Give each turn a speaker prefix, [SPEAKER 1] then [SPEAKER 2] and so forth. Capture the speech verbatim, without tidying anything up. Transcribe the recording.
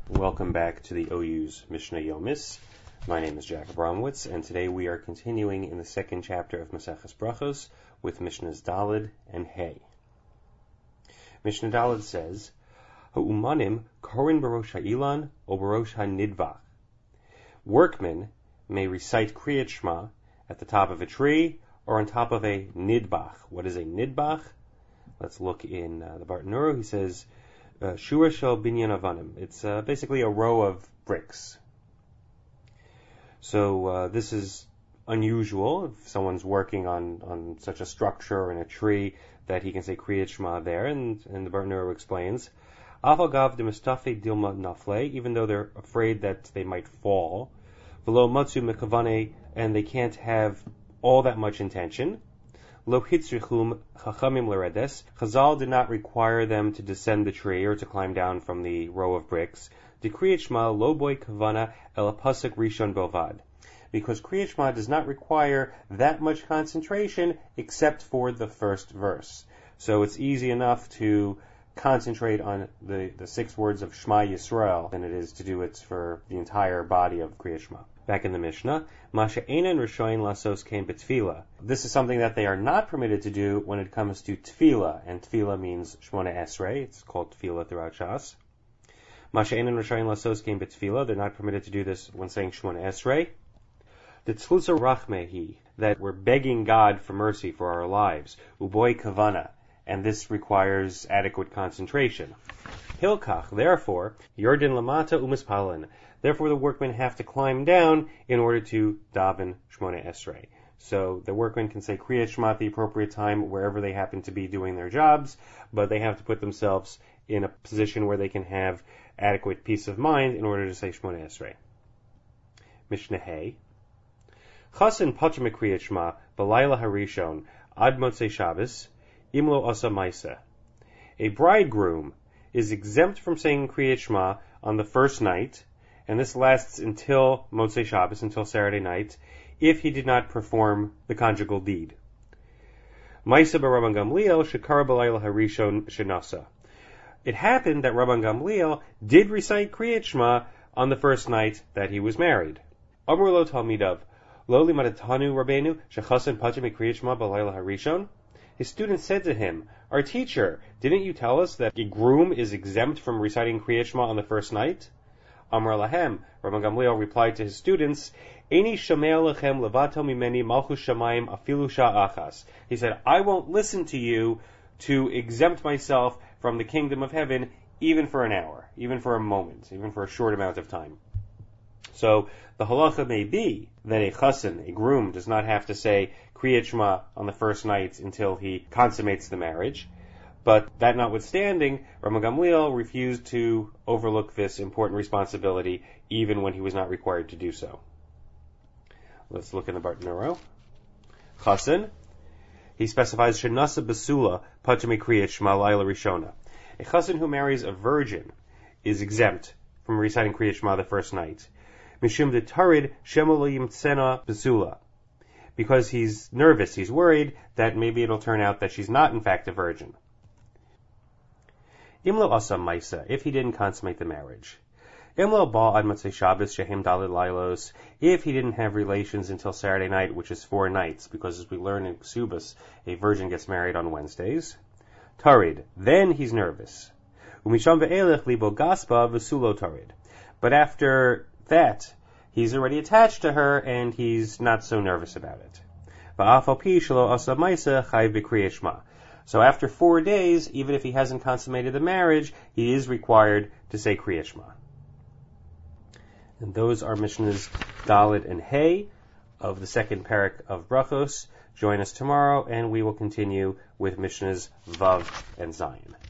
[SPEAKER 1] Welcome back to the O U's Mishnah Yomis. My name is Jack Abramowitz, and today we are continuing in the second chapter of Maseches Brachos with Mishnahs Daled and Hey. Mishnah Daled says, Ha'umanim korin barosh ha'ilan o barosh ha'nidvach. Workmen may recite Kriyat Shema at the top of a tree or on top of a nidbach. What is a nidbach? Let's look in uh, the Bartan Uro. He says, Shura shel binyan avanim. It's uh, basically a row of bricks. So uh, this is unusual if someone's working on, on such a structure in a tree that he can say Kriyat Shema there. And, and the Bartan Uro explains, Avagav de mustafe dilma nafle, even though they're afraid that they might fall. V'lo matzu mekavane, and they can't have all that much intention. Lo hitzrichum chachamim leredes. Chazal did not require them to descend the tree or to climb down from the row of bricks. De Kriyat Shema lo boy kavana el pasuk rishon bovad. Because Kriyat Shema does not require that much concentration except for the first verse. So it's easy enough to concentrate on the, the six words of Shema Yisrael than it is to do it for the entire body of Kriyat Shema. Back in the Mishnah, Masha Einan Rishoin Lasos came B'Tfila. This is something that they are not permitted to do when it comes to Tfila, and Tfila means Shmona Esrei. It's called Tfila throughout Shas. Masha Einan Rishoin Lasos came B'Tfila. They're not permitted to do this when saying Shmona Esrei. The Tzlusa Rachmehi, that we're begging God for mercy for our lives. Uboy Kavana, and this requires adequate concentration. Hilkach, therefore, Yordin Lamata Umispalin. Therefore, the workmen have to climb down in order to daven Shmona Esrei. So the workmen can say Kriyat Shema at the appropriate time wherever they happen to be doing their jobs, but they have to put themselves in a position where they can have adequate peace of mind in order to say Shmona Esrei. Mishnah Hey. Chasen pachim Kriyat Shema b'layla harishon ad motzei Shabbos imlo asa maisa. A bridegroom is exempt from saying Kriyat Shema on the first night, and this lasts until Motzei Shabbos, until Saturday night, if he did not perform the conjugal deed. Maisa b'Rabban Gamliel shekara b'layla harishon shenasa. It happened that Rabban Gamliel did recite Kriyat Shema on the first night that he was married. Amru lo talmidav, lo limadatanu Rabbeinu shechasen pachim Kriyat Shema b'layla harishon. His students said to him, Our teacher, didn't you tell us that a groom is exempt from reciting Kriyat Shema on the first night? Amar lahem, Rabban Gamliel replied to his students, Eini shomea lechem levato mimeni malchus shamayim afilu sha'achas. He said, I won't listen to you to exempt myself from the kingdom of heaven even for an hour, even for a moment, even for a short amount of time. So the halacha may be that a chassan, a groom, does not have to say Kriyat Shema on the first night until he consummates the marriage. But that notwithstanding, Rabban Gamliel refused to overlook this important responsibility even when he was not required to do so. Let's look in the Bartan Uro. Chassan, he specifies Shenasa Basula Pachami Kriyat Shema Laila Rishona. A chassan who marries a virgin is exempt from reciting Kriyat Shema the first night. Mishum de Tarid Shemolim Tsena Basula. Because he's nervous, he's worried that maybe it'll turn out that she's not in fact a virgin. Imlo asa maisa, if he didn't consummate the marriage. Imlo ba ad motzei Shabbos shehem daled lailos, if he didn't have relations until Saturday night, which is four nights, because as we learn in Ksubas, a virgin gets married on Wednesdays. Tarid, then he's nervous. Umisham ve'elech libo gaspa v'sulo tarid. But after that, he's already attached to her, and he's not so nervous about it. Va'afal pi shelo asa maisa chayv b'kriyat Shema. So after four days, even if he hasn't consummated the marriage, he is required to say Kriyat Shema. And those are Mishnahs Daled and Hey of the second parak of Brachos. Join us tomorrow, and we will continue with Mishnahs Vav and Zayin.